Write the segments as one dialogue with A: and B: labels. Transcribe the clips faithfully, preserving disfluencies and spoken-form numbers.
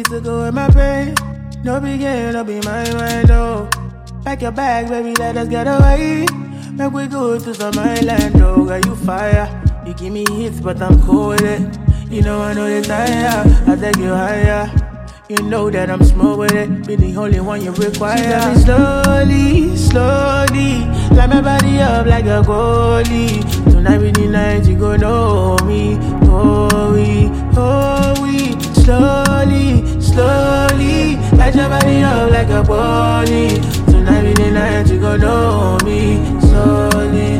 A: to go with my pain. No begin, no be my mind, oh. Pack your bag, baby, let us get away. Make we go to some island, oh. Girl, you fire. You give me hits, but I'm cool with it. You know I know they tire. I take you higher. You know that I'm smooth with it. Be the only one you require. She got me slowly, slowly. Light my body up like a goalie. Tonight be the night you gon' know me. Oh, we, oh, we. Slowly, slowly. Light your body up like a goalie. Tonight be the night you gon' know me. Slowly,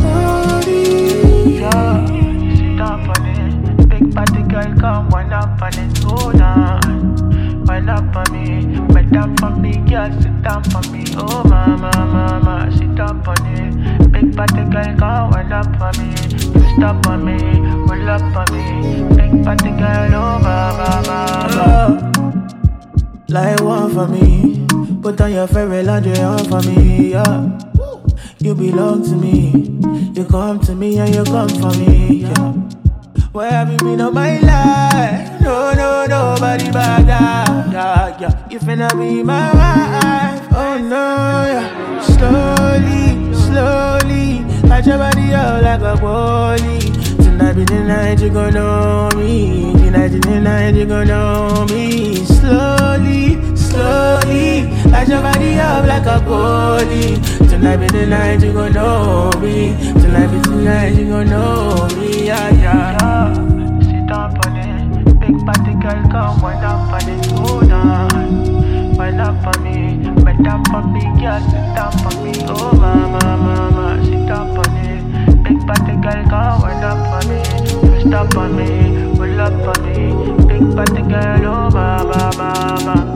A: slowly.
B: Yeah, sit down on it. Big party girl, come wind up on it. Go down. Wind up on me, bend down for me, girl, sit down for me. Oh mama, mama, sit down on it. Big party girl, come wind up for me. Twist up on me, roll up on me. Big party girl, oh mama, mama.
A: Like one for me, put on your favorite lingerie on for me, yeah. You belong to me, you come to me and you come for me, yeah. Where have you been all my life? No, no, nobody but that, yeah, yeah. You finna be my wife, oh no, yeah. Slowly, slowly, light your body up like a goalie. Tonight be the night you gon' know me. Tonight be the night you gon' know me. Slowly, slowly, light your body up like a goalie. Tonight be the night you gon' know me. Tonight be the night you gon' know me, yeah, yeah.
B: Yeah, sit down on it. Big party girl, come wind up on it. Go down, wind up for me, bend down for me, girl, sit down for me. Oh mama, mama, sit down on it. Big party girl, come wind up for me, twist up on me, roll up on me. Big party girl, oh mama, mama.